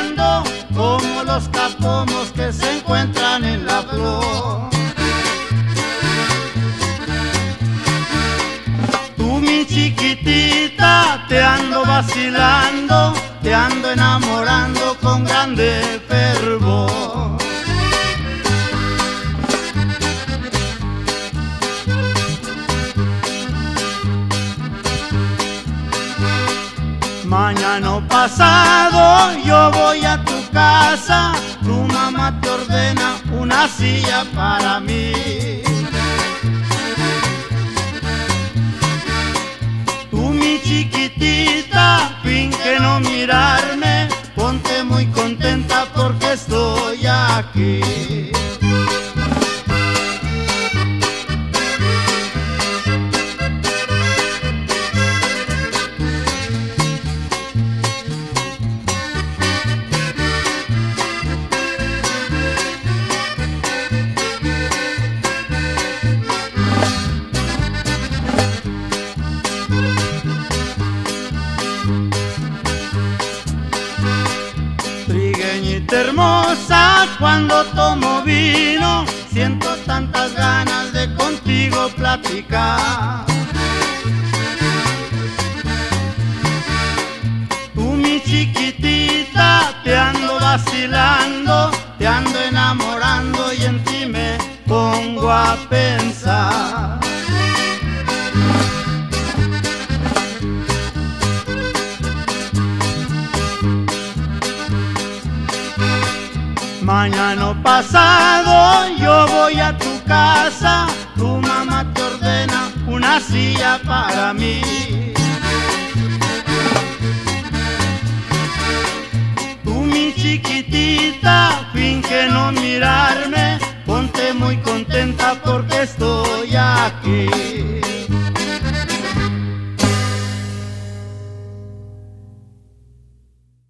vacilando como los capomos que se encuentran en la flor. Tú, mi chiquitita, te ando vacilando, te ando enamorando con grande fervor. Mañana o pasado yo voy a tu casa, tu mamá te ordena una silla para mí. Tú, mi chiquitita, finge no mirarme, ponte muy contenta porque estoy aquí. Trigueñita hermosa, cuando tomo vino, siento tantas ganas de contigo platicar. Tú, mi chiquitita, te ando vacilando, te ando enamorando y en ti me pongo a pensar. Mañana o pasado yo voy a tu casa, tu mamá te ordena una silla para mí. Tú, mi chiquitita, finge no mirarme, ponte muy contenta porque estoy aquí.